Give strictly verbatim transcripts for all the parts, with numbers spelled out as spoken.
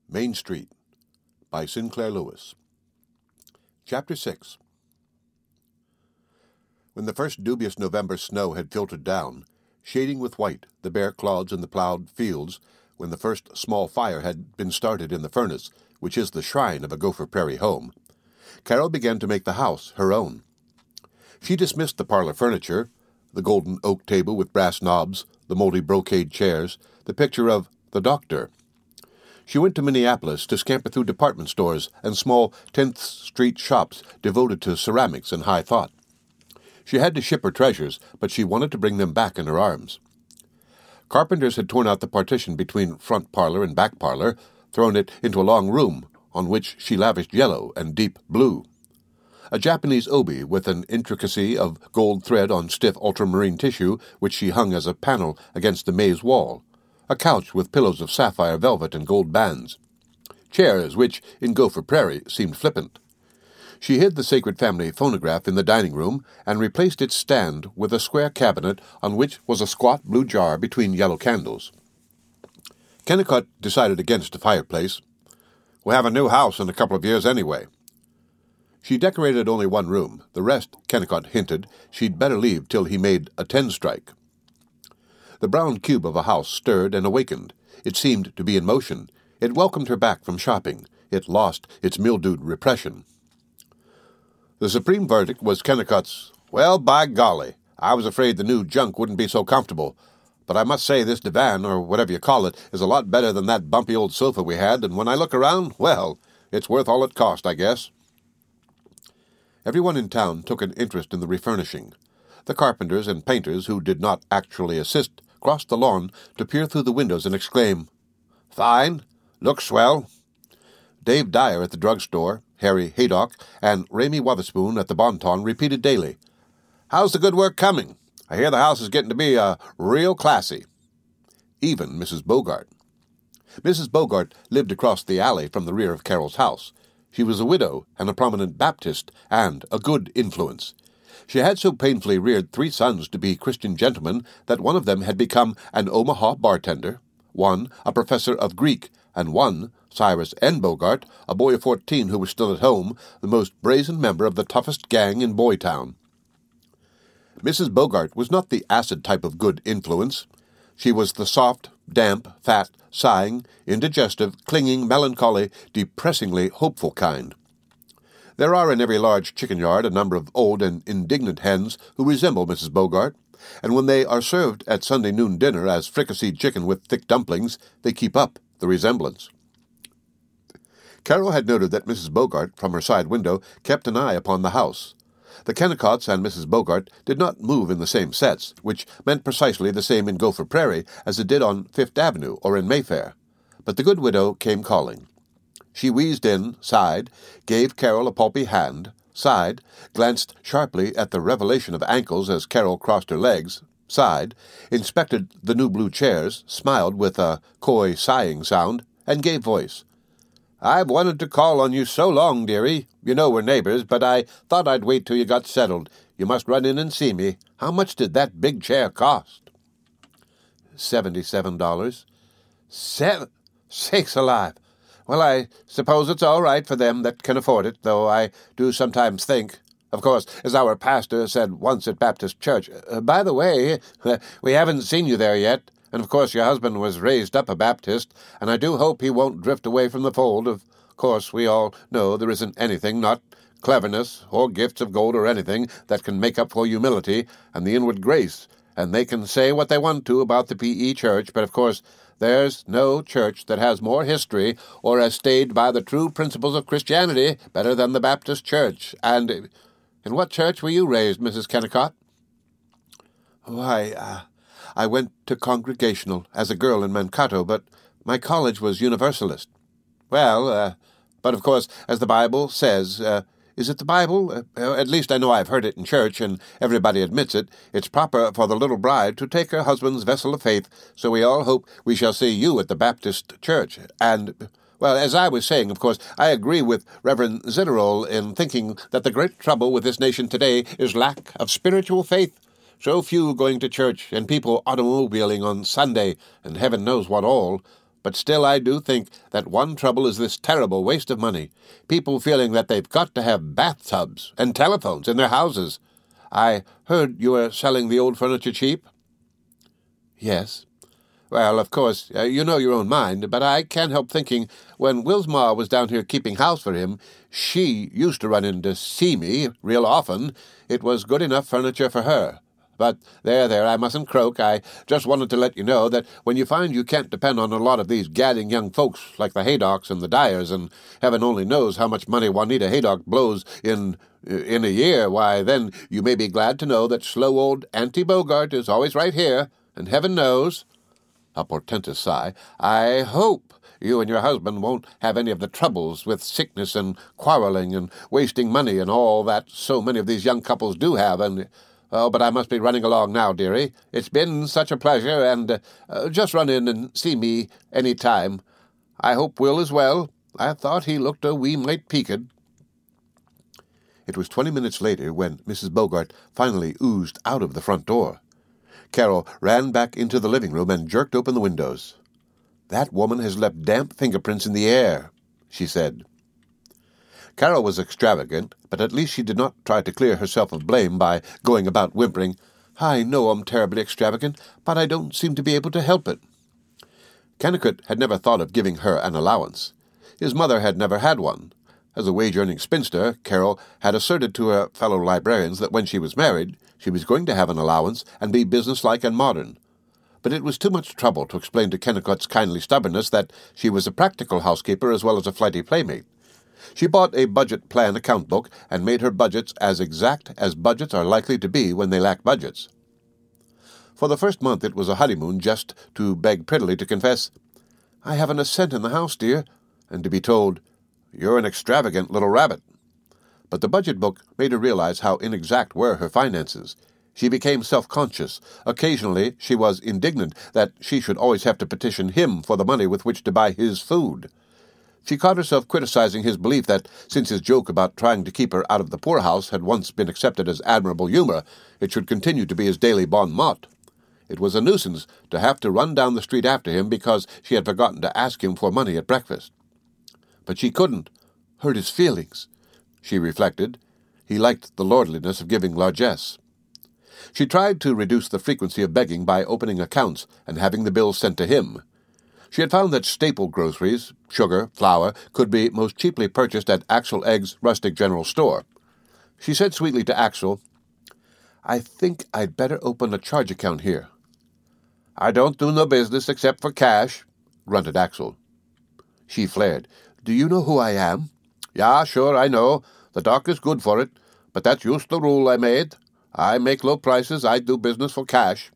Main Street by Sinclair Lewis. Chapter six. When the first dubious November snow had filtered down, shading with white the bare clods in the ploughed fields, when the first small fire had been started in the furnace, which is the shrine of a Gopher Prairie home, Carol began to make the house her own. She dismissed the parlor furniture, the golden oak table with brass knobs, the moldy brocade chairs, the picture of the Doctor. She went to Minneapolis to scamper through department stores and small tenth Street shops devoted to ceramics and high thought. She had to ship her treasures, but she wanted to bring them back in her arms. Carpenters had torn out the partition between front parlor and back parlor, thrown it into a long room, on which she lavished yellow and deep blue. A Japanese obi with an intricacy of gold thread on stiff ultramarine tissue, which she hung as a panel against the maze wall. A couch with pillows of sapphire velvet and gold bands. Chairs which, in Gopher Prairie, seemed flippant. She hid the Sacred Family phonograph in the dining room and replaced its stand with a square cabinet on which was a squat blue jar between yellow candles. Kennicott decided against a fireplace. "We'll have a new house in a couple of years anyway." She decorated only one room. The rest, Kennicott hinted, she'd better leave till he made a ten-strike. The brown cube of a house stirred and awakened. It seemed to be in motion. It welcomed her back from shopping. It lost its mildewed repression. The supreme verdict was Kennicott's, "Well, by golly, I was afraid the new junk wouldn't be so comfortable. But I must say this divan, or whatever you call it, is a lot better than that bumpy old sofa we had, and when I look around, well, it's worth all it cost, I guess." Everyone in town took an interest in the refurnishing. The carpenters and painters who did not actually assist crossed the lawn to peer through the windows and exclaim, "Fine! Looks swell!" Dave Dyer at the drugstore, Harry Haydock, and Ramey Wotherspoon at the Bon Ton repeated daily, "How's the good work coming? I hear the house is getting to be uh, real classy." Even Missus Bogart. Missus Bogart lived across the alley from the rear of Carol's house. She was a widow and a prominent Baptist and a good influence. She had so painfully reared three sons to be Christian gentlemen that one of them had become an Omaha bartender, one a professor of Greek, and one, Cyrus N. Bogart, a boy of fourteen who was still at home, the most brazen member of the toughest gang in Boytown. Missus Bogart was not the acid type of good influence. She was the soft, damp, fat, sighing, indigestive, clinging, melancholy, depressingly hopeful kind. There are in every large chicken yard a number of old and indignant hens who resemble Missus Bogart, and when they are served at Sunday noon dinner as fricasseed chicken with thick dumplings, they keep up the resemblance. Carol had noted that Missus Bogart, from her side window, kept an eye upon the house. The Kennicotts and Missus Bogart did not move in the same sets, which meant precisely the same in Gopher Prairie as it did on Fifth Avenue or in Mayfair. But the good widow came calling. She wheezed in, sighed, gave Carol a pulpy hand, sighed, glanced sharply at the revelation of ankles as Carol crossed her legs, sighed, inspected the new blue chairs, smiled with a coy sighing sound, and gave voice. "I've wanted to call on you so long, dearie. You know we're neighbors, but I thought I'd wait till you got settled. You must run in and see me. How much did that big chair cost?" Seventy-seven dollars. Seven? Sakes alive! Well, I suppose it's all right for them that can afford it, though I do sometimes think, of course, as our pastor said once at Baptist Church, uh, by the way, uh, we haven't seen you there yet, and of course your husband was raised up a Baptist, and I do hope he won't drift away from the fold. Of course, we all know there isn't anything, not cleverness or gifts of gold or anything, that can make up for humility and the inward grace, and they can say what they want to about the P E Church, but of course there's no church that has more history or has stayed by the true principles of Christianity better than the Baptist Church. And in what church were you raised, Missus Kennicott? Why, uh, I went to Congregational as a girl in Mankato, but my college was Universalist. Well, uh, but of course, as the Bible says, uh, is it the Bible? Uh, at least I know I've heard it in church, and everybody admits it. It's proper for the little bride to take her husband's vessel of faith, so we all hope we shall see you at the Baptist Church. And, well, as I was saying, of course, I agree with Reverend Zitterall in thinking that the great trouble with this nation today is lack of spiritual faith. So few going to church, and people automobiling on Sunday, and heaven knows what all. But still I do think that one trouble is this terrible waste of money. People feeling that they've got to have bathtubs and telephones in their houses. I heard you were selling the old furniture cheap? Yes. Well, of course, uh, you know your own mind, but I can't help thinking when Will's ma was down here keeping house for him, she used to run in to see me real often. It was good enough furniture for her. But there, there, I mustn't croak. I just wanted to let you know that when you find you can't depend on a lot of these gadding young folks like the Haydocks and the Dyers, and heaven only knows how much money Juanita Haydock blows in in a year, why, then you may be glad to know that slow old Auntie Bogart is always right here, and heaven knows, a portentous sigh, I hope you and your husband won't have any of the troubles with sickness and quarreling and wasting money and all that so many of these young couples do have, and... Oh, but I must be running along now, dearie. It's been such a pleasure, and uh, just run in and see me any time. I hope Will is well. I thought he looked a wee mite peaked. It was twenty minutes later when Missus Bogart finally oozed out of the front door. Carol ran back into the living room and jerked open the windows. "That woman has left damp fingerprints in the air," she said. Carol was extravagant, but at least she did not try to clear herself of blame by going about whimpering, "I know I'm terribly extravagant, but I don't seem to be able to help it." Kennicott had never thought of giving her an allowance. His mother had never had one. As a wage-earning spinster, Carol had asserted to her fellow librarians that when she was married, she was going to have an allowance and be businesslike and modern. But it was too much trouble to explain to Kennicott's kindly stubbornness that she was a practical housekeeper as well as a flighty playmate. She bought a budget plan account book and made her budgets as exact as budgets are likely to be when they lack budgets. For the first month it was a honeymoon just to beg prettily to confess, "I haven't a cent in the house, dear," and to be told, "You're an extravagant little rabbit." But the budget book made her realize how inexact were her finances. She became self-conscious. Occasionally she was indignant that she should always have to petition him for the money with which to buy his food. She caught herself criticizing his belief that, since his joke about trying to keep her out of the poorhouse had once been accepted as admirable humor, it should continue to be his daily bon mot. It was a nuisance to have to run down the street after him because she had forgotten to ask him for money at breakfast. But she couldn't hurt his feelings, she reflected. He liked the lordliness of giving largesse. She tried to reduce the frequency of begging by opening accounts and having the bills sent to him. She had found that staple groceries, sugar, flour, could be most cheaply purchased at Axel Egg's rustic general store. She said sweetly to Axel, "I think I'd better open a charge account here." "I don't do no business except for cash," grunted Axel. She flared, "Do you know who I am?" "Yeah, sure, I know. The doc is good for it. But that's just the rule I made. I make low prices, I do business for cash."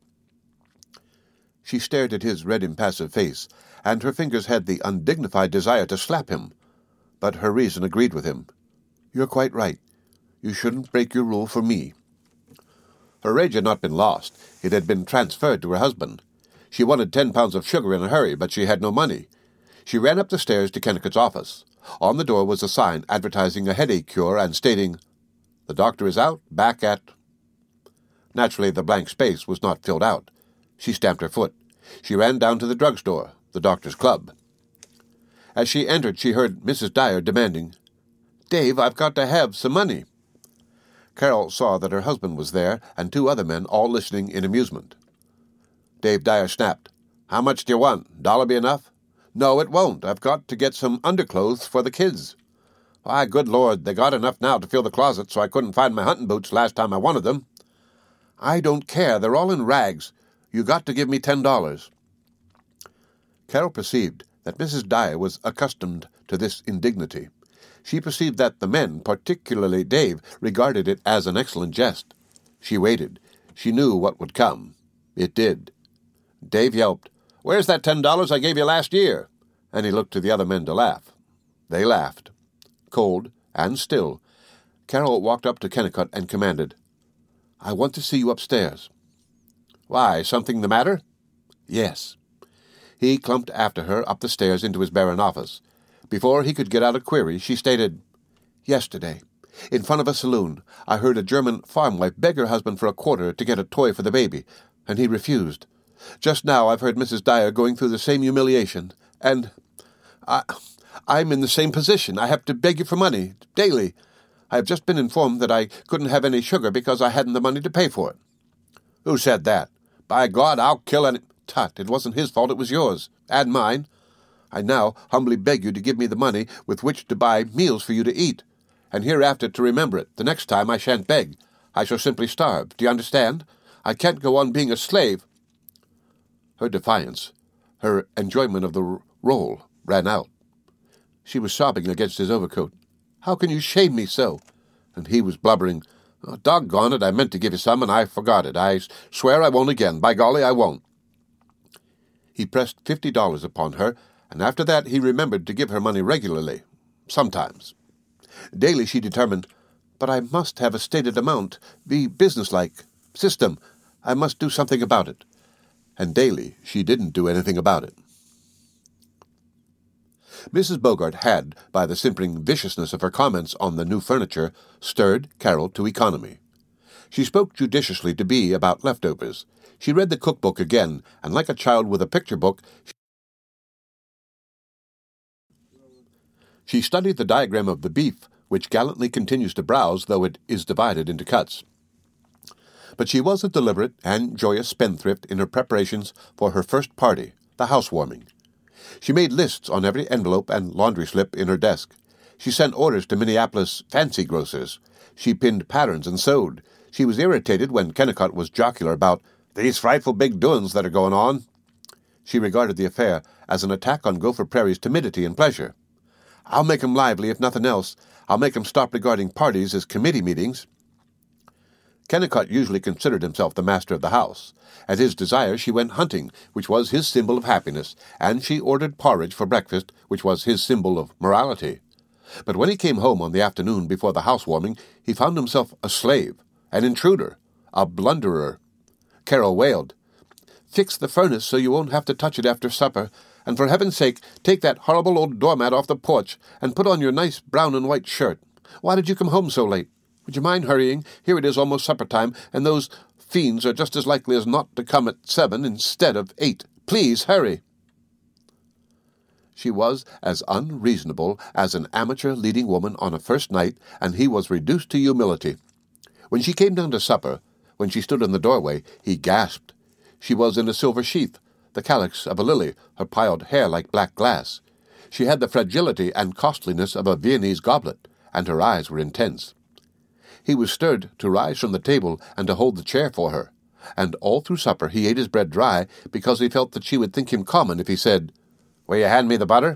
She stared at his red, impassive face, and her fingers had the undignified desire to slap him. But her reason agreed with him. "You're quite right. You shouldn't break your rule for me." Her rage had not been lost. It had been transferred to her husband. She wanted ten pounds of sugar in a hurry, but she had no money. She ran up the stairs to Kennicott's office. On the door was a sign advertising a headache cure and stating, "The doctor is out, back at—" Naturally, the blank space was not filled out. She stamped her foot. She ran down to the drugstore, the doctor's club. As she entered, she heard Missus Dyer demanding, "Dave, I've got to have some money." Carol saw that her husband was there, and two other men, all listening in amusement. Dave Dyer snapped, "How much do you want? Dollar be enough?" "No, it won't. I've got to get some underclothes for the kids." "Why, good Lord, they got enough now to fill the closet, so I couldn't find my hunting boots last time I wanted them." "I don't care. They're all in rags. You got to give me ten dollars. Carol perceived that Missus Dyer was accustomed to this indignity. She perceived that the men, particularly Dave, regarded it as an excellent jest. She waited. She knew what would come. It did. Dave yelped, "Where's that ten dollars I gave you last year?" And he looked to the other men to laugh. They laughed. Cold and still, Carol walked up to Kennicott and commanded, "I want to see you upstairs." "Why, something the matter?" "Yes." He clumped after her up the stairs into his barren office. Before he could get out a query, she stated, "Yesterday, in front of a saloon, I heard a German farm wife beg her husband for a quarter to get a toy for the baby, and he refused. Just now I've heard Missus Dyer going through the same humiliation, And I, I'm in the same position. I have to beg you for money, daily. I have just been informed that I couldn't have any sugar because I hadn't the money to pay for it. Who said that? By God, I'll kill any... Tut, it wasn't his fault, it was yours, and mine. I now humbly beg you to give me the money with which to buy meals for you to eat, and hereafter to remember it. The next time I shan't beg. I shall simply starve. Do you understand? I can't go on being a slave. Her defiance, her enjoyment of the r- role, ran out. She was sobbing against his overcoat. How can you shame me so? And he was blubbering, oh, doggone it, I meant to give you some, and I forgot it. I swear I won't again. By golly, I won't. He pressed fifty dollars upon her, and after that he remembered to give her money regularly, sometimes. Daily she determined, but I must have a stated amount, be businesslike, system. I must do something about it. And daily she didn't do anything about it. Missus Bogart had, by the simpering viciousness of her comments on the new furniture, stirred Carol to economy. She spoke judiciously to Bea about leftovers. She read the cookbook again, and like a child with a picture book, she studied the diagram of the beef, which gallantly continues to browse, though it is divided into cuts. But she was a deliberate and joyous spendthrift in her preparations for her first party, the housewarming. She made lists on every envelope and laundry slip in her desk. She sent orders to Minneapolis fancy grocers. She pinned patterns and sewed. She was irritated when Kennicott was jocular about these frightful big doin's that are going on. She regarded the affair as an attack on Gopher Prairie's timidity and pleasure. I'll make 'em lively, if nothing else. I'll make 'em stop regarding parties as committee meetings. Kennicott usually considered himself the master of the house. At his desire she went hunting, which was his symbol of happiness, and she ordered porridge for breakfast, which was his symbol of morality. But when he came home on the afternoon before the housewarming, he found himself a slave, an intruder, a blunderer. Carol wailed, Fix the furnace so you won't have to touch it after supper, and for heaven's sake, take that horrible old doormat off the porch, and put on your nice brown and white shirt. Why did you come home so late? Would you mind hurrying? Here it is almost supper time, and those fiends are just as likely as not to come at seven instead of eight. Please, hurry. She was as unreasonable as an amateur leading woman on a first night, and he was reduced to humility. When she came down to supper, when she stood in the doorway, he gasped. She was in a silver sheath, the calyx of a lily, her piled hair like black glass. She had the fragility and costliness of a Viennese goblet, and her eyes were intense. He was stirred to rise from the table and to hold the chair for her, and all through supper he ate his bread dry because he felt that she would think him common if he said, Will you hand me the butter?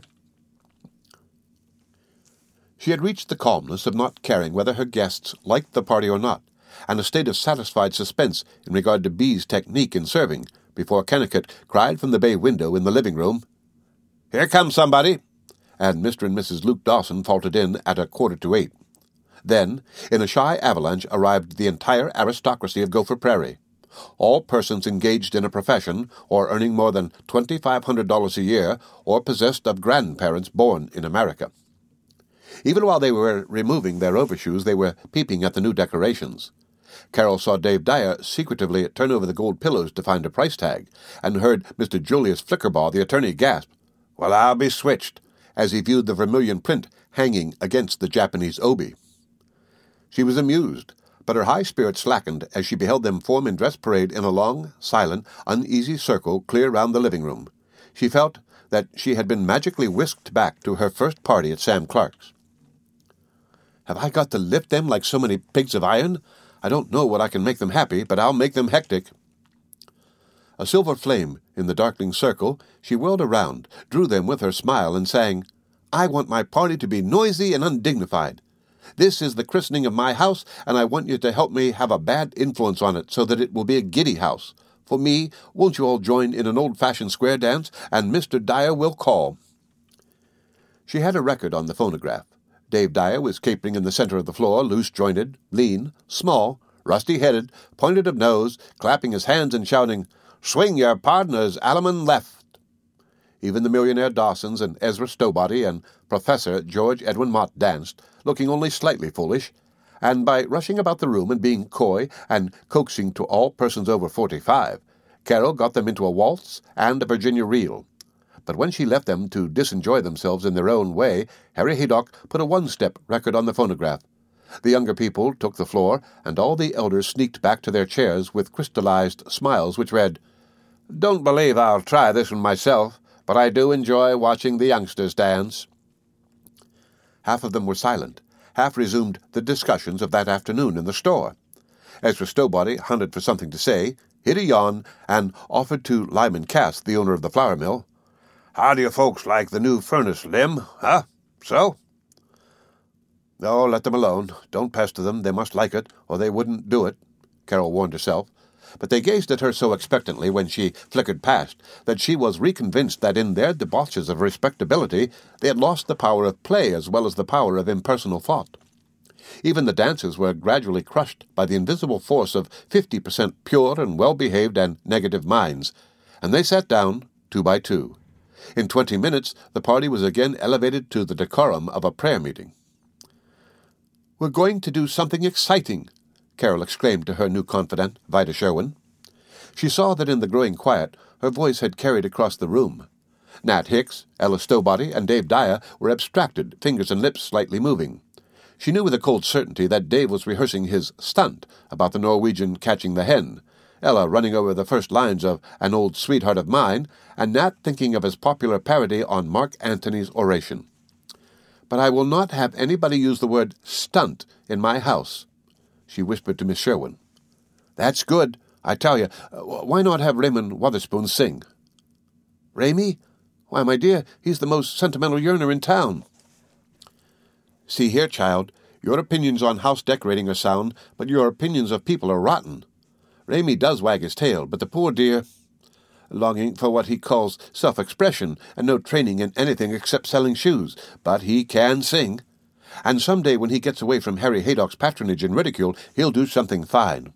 She had reached the calmness of not caring whether her guests liked the party or not, and a state of satisfied suspense in regard to Bea's technique in serving, before Kennicott cried from the bay window in the living room, Here comes somebody, and Mister and Missus Luke Dawson faltered in at a quarter to eight. Then, in a shy avalanche, arrived the entire aristocracy of Gopher Prairie. All persons engaged in a profession, or earning more than twenty-five hundred dollars a year, or possessed of grandparents born in America. Even while they were removing their overshoes, they were peeping at the new decorations. Carol saw Dave Dyer secretively turn over the gold pillows to find a price tag, and heard Mister Julius Flickerbaugh, the attorney, gasp, Well, I'll be switched, as he viewed the vermilion print hanging against the Japanese obi. She was amused, but her high spirits slackened as she beheld them form in dress parade in a long, silent, uneasy circle clear round the living room. She felt that she had been magically whisked back to her first party at Sam Clark's. Have I got to lift them like so many pigs of iron? I don't know what I can make them happy, but I'll make them hectic. A silver flame in the darkening circle, she whirled around, drew them with her smile, and sang, I want my party to be noisy and undignified. This is the christening of my house, and I want you to help me have a bad influence on it so that it will be a giddy house. For me, won't you all join in an old-fashioned square dance, and Mister Dyer will call. She had a record on the phonograph. Dave Dyer was capering in the center of the floor, loose-jointed, lean, small, rusty-headed, pointed of nose, clapping his hands and shouting, Swing your partners, Alaman left. Even the millionaire Dawsons and Ezra Stowbody and Professor George Edwin Mott danced, looking only slightly foolish, and by rushing about the room and being coy and coaxing to all persons over forty-five, Carol got them into a waltz and a Virginia reel. But when she left them to disenjoy themselves in their own way, Harry Haydock put a one-step record on the phonograph. The younger people took the floor, and all the elders sneaked back to their chairs with crystallized smiles which read, "Don't believe I'll try this one myself, but I do enjoy watching the youngsters dance." Half of them were silent, half resumed the discussions of that afternoon in the store. Ezra Stowbody hunted for something to say, hid a yawn, and offered to Lyman Cass, the owner of the flour mill, "How do you folks like the new furnace, Lim? Huh? So?" "Oh, let them alone. Don't pester them. They must like it, or they wouldn't do it," Carol warned herself. But they gazed at her so expectantly when she flickered past that she was reconvinced that in their debauches of respectability they had lost the power of play as well as the power of impersonal thought. Even the dancers were gradually crushed by the invisible force of fifty percent pure and well-behaved and negative minds, and they sat down, two by two. In twenty minutes the party was again elevated to the decorum of a prayer meeting. "We're going to do something exciting," Carol exclaimed to her new confidant, Vida Sherwin. She saw that in the growing quiet her voice had carried across the room. Nat Hicks, Ella Stowbody, and Dave Dyer were abstracted, fingers and lips slightly moving. She knew with a cold certainty that Dave was rehearsing his stunt about the Norwegian catching the hen, Ella running over the first lines of An Old Sweetheart of Mine, and Nat thinking of his popular parody on Mark Antony's oration. "But I will not have anybody use the word stunt in my house," she whispered to Miss Sherwin. "That's good. I tell you, why not have Raymond Wotherspoon sing?" "Ramey? Why, my dear, he's the most sentimental yearner in town." "See here, child, your opinions on house decorating are sound, but your opinions of people are rotten. Ramey does wag his tail, but the poor dear, longing for what he calls self-expression and no training in anything except selling shoes, but he can sing. And some day when he gets away from Harry Haydock's patronage and ridicule, he'll do something fine."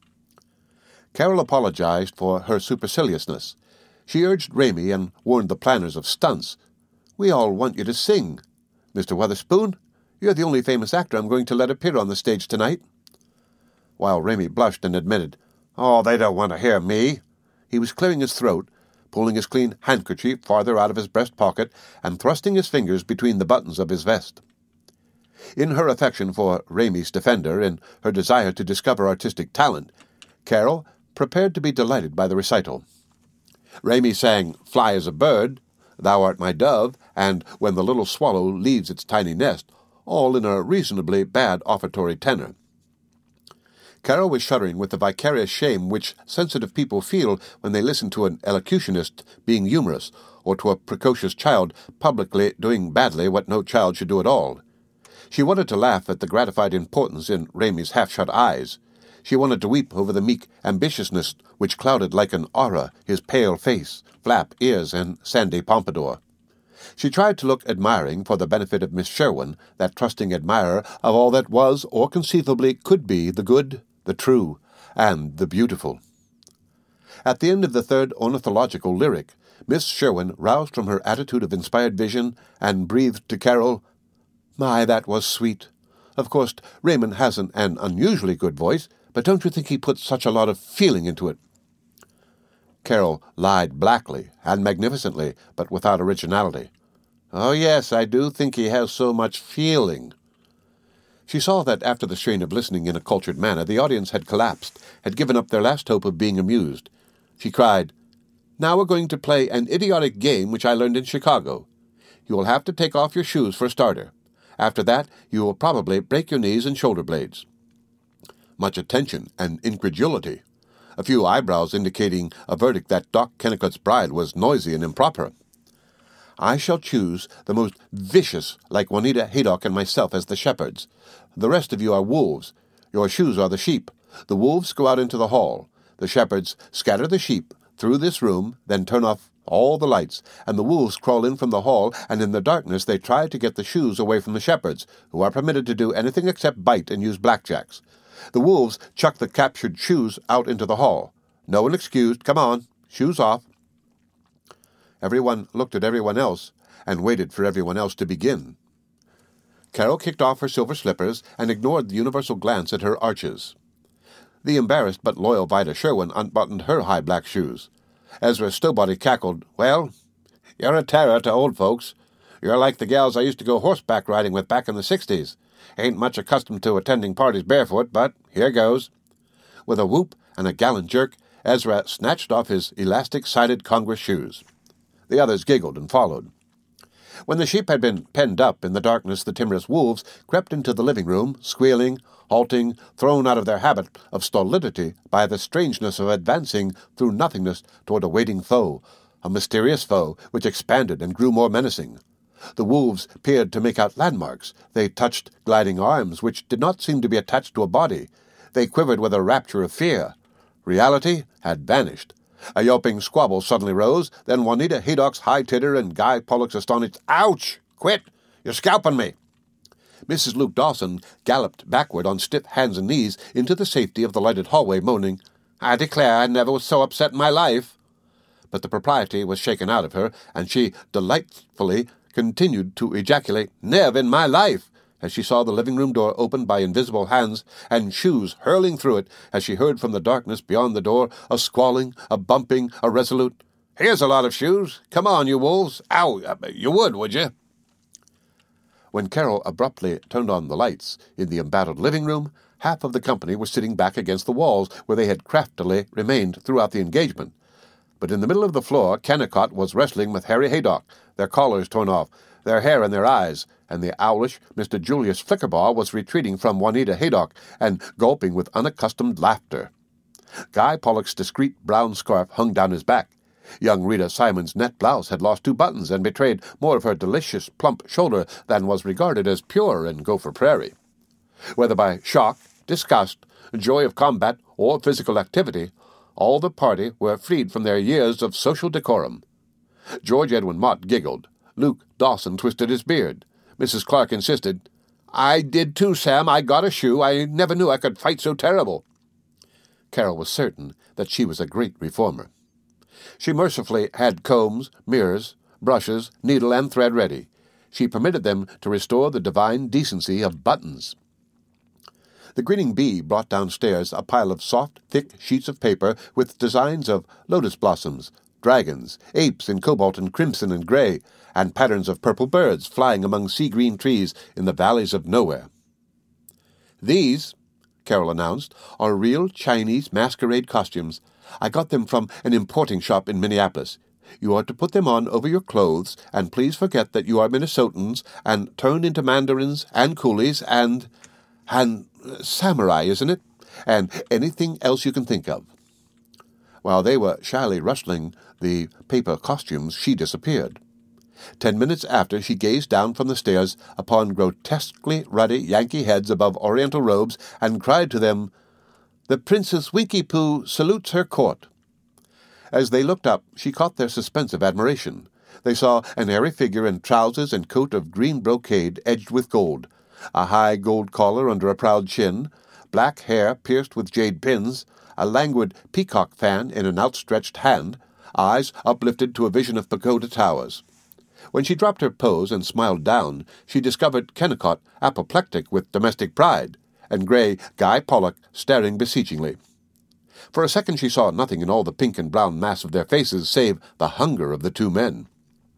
Carol apologized for her superciliousness. She urged Ramey and warned the planners of stunts. "We all want you to sing. Mister Wotherspoon, you're the only famous actor I'm going to let appear on the stage tonight." While Ramey blushed and admitted, "Oh, they don't want to hear me," he was clearing his throat, pulling his clean handkerchief farther out of his breast pocket, and thrusting his fingers between the buttons of his vest. In her affection for Ramey's defender, in her desire to discover artistic talent, Carol prepared to be delighted by the recital. Ramey sang "Fly as a Bird," "Thou art my dove," and "When the little swallow leaves its tiny nest," all in a reasonably bad offertory tenor. Carol was shuddering with the vicarious shame which sensitive people feel when they listen to an elocutionist being humorous, or to a precocious child publicly doing badly what no child should do at all. She wanted to laugh at the gratified importance in Ramey's half-shut eyes. She wanted to weep over the meek ambitiousness which clouded like an aura his pale face, flap ears, and sandy pompadour. She tried to look admiring for the benefit of Miss Sherwin, that trusting admirer of all that was or conceivably could be the good, the true, and the beautiful. At the end of the third ornithological lyric, Miss Sherwin roused from her attitude of inspired vision and breathed to Carol, "My, that was sweet. Of course, Raymond hasn't an unusually good voice, but don't you think he puts such a lot of feeling into it?" Carol lied blackly and magnificently, but without originality. "Oh, yes, I do think he has so much feeling." She saw that after the strain of listening in a cultured manner, the audience had collapsed, had given up their last hope of being amused. She cried, "Now we're going to play an idiotic game which I learned in Chicago. You will have to take off your shoes for a starter. After that, you will probably break your knees and shoulder blades." Much attention and incredulity. A few eyebrows indicating a verdict that Doc Kennicott's bride was noisy and improper. "I shall choose the most vicious, like Juanita Haydock and myself, as the shepherds. The rest of you are wolves. Your shoes are the sheep. The wolves go out into the hall. The shepherds scatter the sheep through this room, then turn off all the lights, and the wolves crawl in from the hall, and in the darkness they try to get the shoes away from the shepherds, who are permitted to do anything except bite and use blackjacks. The wolves chuck the captured shoes out into the hall. No one excused. Come on, shoes off." Everyone looked at everyone else and waited for everyone else to begin. Carol kicked off her silver slippers and ignored the universal glance at her arches. The embarrassed but loyal Vida Sherwin unbuttoned her high black shoes. Ezra Stowbody cackled, "Well, You're a terror to old folks. You're like the gals I used to go horseback riding with back in the sixties. Ain't much accustomed to attending parties barefoot, but here goes." With a whoop and a gallant jerk, Ezra snatched off his elastic-sided Congress shoes. The others giggled and followed. When the sheep had been penned up in the darkness, the timorous wolves crept into the living room, squealing, halting, thrown out of their habit of stolidity by the strangeness of advancing through nothingness toward a waiting foe, a mysterious foe which expanded and grew more menacing. The wolves peered to make out landmarks. They touched gliding arms which did not seem to be attached to a body. They quivered with a rapture of fear. Reality had vanished. A yelping squabble suddenly rose, then Juanita Haydock's high titter and Guy Pollock's astonished, "Ouch! Quit! You're scalping me!" Missus Luke Dawson galloped backward on stiff hands and knees into the safety of the lighted hallway, moaning, "I declare I never was so upset in my life." But the propriety was shaken out of her, and she delightfully continued to ejaculate, "Never in my life," as she saw the living-room door opened by invisible hands and shoes hurling through it, as she heard from the darkness beyond the door a squalling, a bumping, a resolute, "Here's a lot of shoes. Come on, you wolves. Ow, you would, would you?" When Carol abruptly turned on the lights in the embattled living-room, half of the company were sitting back against the walls where they had craftily remained throughout the engagement. But in the middle of the floor, Kennicott was wrestling with Harry Haydock, their collars torn off, their hair in their eyes, and the owlish Mister Julius Flickerbaugh was retreating from Juanita Haydock and gulping with unaccustomed laughter. Guy Pollock's discreet brown scarf hung down his back. Young Rita Simon's net blouse had lost two buttons and betrayed more of her delicious plump shoulder than was regarded as pure in Gopher Prairie. Whether by shock, disgust, joy of combat, or physical activity, all the party were freed from their years of social decorum. George Edwin Mott giggled. Luke Dawson twisted his beard. Missus Clark insisted, "I did too, Sam. I got a shoe. I never knew I could fight so terrible." Carol was certain that she was a great reformer. She mercifully had combs, mirrors, brushes, needle, and thread ready. She permitted them to restore the divine decency of buttons. The grinning bee brought downstairs a pile of soft, thick sheets of paper with designs of lotus blossoms, dragons, apes in cobalt and crimson and gray, and patterns of purple birds flying among sea-green trees in the valleys of nowhere. "These," Carol announced, "are real Chinese masquerade costumes. I got them from an importing shop in Minneapolis. You are to put them on over your clothes, and please forget that you are Minnesotans, and turn into mandarins and coolies and... and samurai, isn't it? And anything else you can think of." While they were shyly rustling the paper costumes, she disappeared. Ten minutes after, she gazed down from the stairs upon grotesquely ruddy Yankee heads above oriental robes and cried to them, "The Princess Winky-Poo salutes her court." As they looked up, she caught their suspensive admiration. They saw an airy figure in trousers and coat of green brocade edged with gold, a high gold collar under a proud chin, black hair pierced with jade pins, a languid peacock fan in an outstretched hand, eyes uplifted to a vision of pagoda towers. When she dropped her pose and smiled down, she discovered Kennicott apoplectic with domestic pride, and grey Guy Pollock staring beseechingly. For a second she saw nothing in all the pink and brown mass of their faces save the hunger of the two men.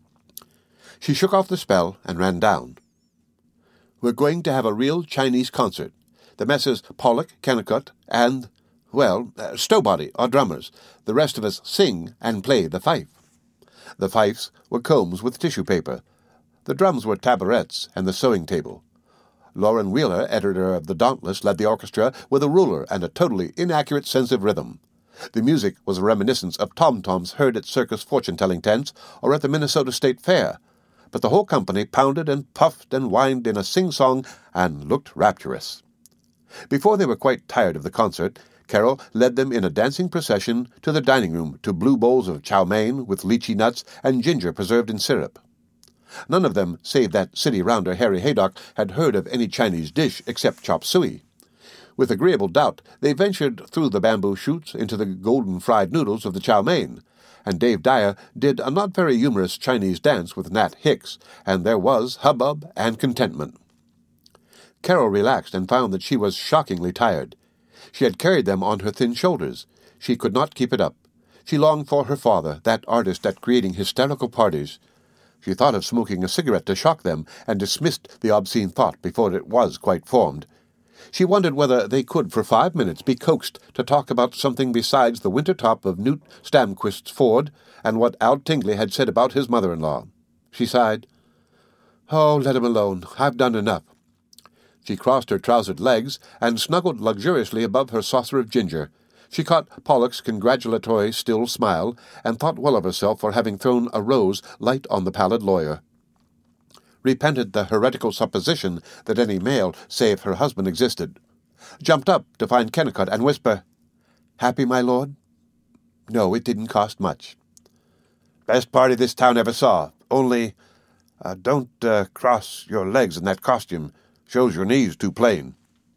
She shook off the spell and ran down. "We're going to have a real Chinese concert. The Messrs. Pollock, Kennicott, and, well, uh, Stowbody are drummers. The rest of us sing and play the fife." The fifes were combs with tissue paper. The drums were tabourets and the sewing table. Lauren Wheeler, editor of The Dauntless, led the orchestra with a ruler and a totally inaccurate sense of rhythm. The music was a reminiscence of tom-toms heard at circus fortune-telling tents or at the Minnesota State Fair, but the whole company pounded and puffed and whined in a sing-song and looked rapturous. Before they were quite tired of the concert, Carol led them in a dancing procession to the dining room to blue bowls of chow mein with lychee nuts and ginger preserved in syrup. None of them, save that city rounder Harry Haydock, had heard of any Chinese dish except chop suey. With agreeable doubt, they ventured through the bamboo shoots into the golden fried noodles of the chow mein, and Dave Dyer did a not very humorous Chinese dance with Nat Hicks, and there was hubbub and contentment. Carol relaxed and found that she was shockingly tired. She had carried them on her thin shoulders. She could not keep it up. She longed for her father, that artist at creating hysterical parties. She thought of smoking a cigarette to shock them, and dismissed the obscene thought before it was quite formed. She wondered whether they could for five minutes be coaxed to talk about something besides the winter top of Newt Stamquist's Ford and what Al Tingley had said about his mother-in-law. She sighed. "Oh, let him alone. I've done enough." She crossed her trousered legs and snuggled luxuriously above her saucer of ginger. She caught Pollock's congratulatory still smile and thought well of herself for having thrown a rose light on the pallid lawyer. Repented the heretical supposition that any male save her husband existed. Jumped up to find Kennicott and whisper, "Happy, my lord?" No, it didn't cost much. "Best party this town ever saw. Only, uh, don't uh, cross your legs in that costume. Shows your knees too plain."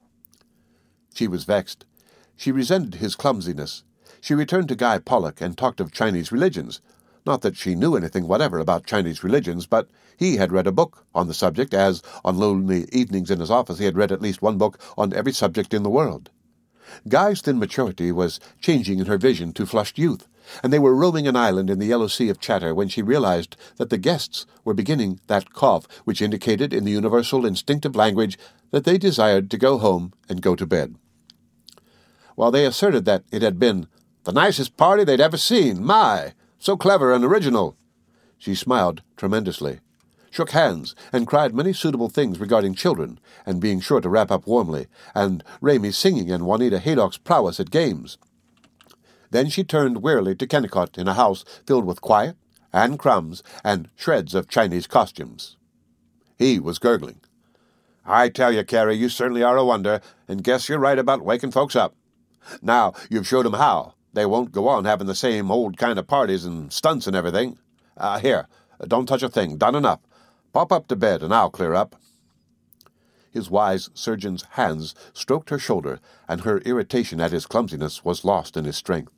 She was vexed. She resented his clumsiness. She returned to Guy Pollock and talked of Chinese religions. Not that she knew anything whatever about Chinese religions, but he had read a book on the subject, as on lonely evenings in his office he had read at least one book on every subject in the world. Guy's thin maturity was changing in her vision to flushed youth, and they were roaming an island in the yellow sea of chatter when she realized that the guests were beginning that cough which indicated in the universal instinctive language that they desired to go home and go to bed. While they asserted that it had been the nicest party they'd ever seen, my, so clever and original, she smiled tremendously, shook hands, and cried many suitable things regarding children, and being sure to wrap up warmly, and Ramy's singing and Juanita Haydock's prowess at games. Then she turned wearily to Kennicott in a house filled with quiet, and crumbs, and shreds of Chinese costumes. He was gurgling. "I tell you, Carrie, you certainly are a wonder, and guess you're right about waking folks up. Now you've showed 'em how. They won't go on having the same old kind of parties and stunts and everything. Uh, here, don't touch a thing. Done enough. Pop up to bed, and I'll clear up." His wise surgeon's hands stroked her shoulder, and her irritation at his clumsiness was lost in his strength.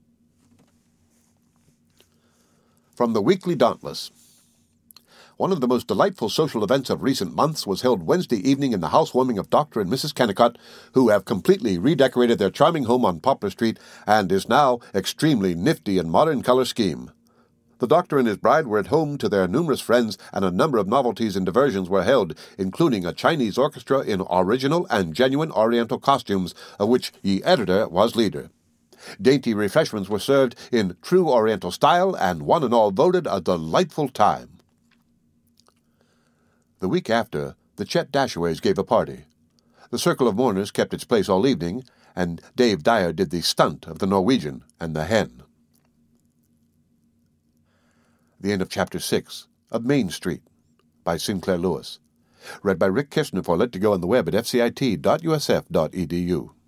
From the Weekly Dauntless. One of the most delightful social events of recent months was held Wednesday evening in the housewarming of Doctor and Missus Kennicott, who have completely redecorated their charming home on Poplar Street and is now extremely nifty in modern color scheme. The doctor and his bride were at home to their numerous friends, and a number of novelties and diversions were held, including a Chinese orchestra in original and genuine Oriental costumes, of which ye editor was leader. Dainty refreshments were served in true Oriental style, and one and all voted a delightful time. The week after, the Chet Dashaways gave a party. The circle of mourners kept its place all evening, and Dave Dyer did the stunt of the Norwegian and the hen. The end of Chapter six of Main Street by Sinclair Lewis. Read by Rick Kishner for Let to Go on the web at f c i t dot u s f dot e d u.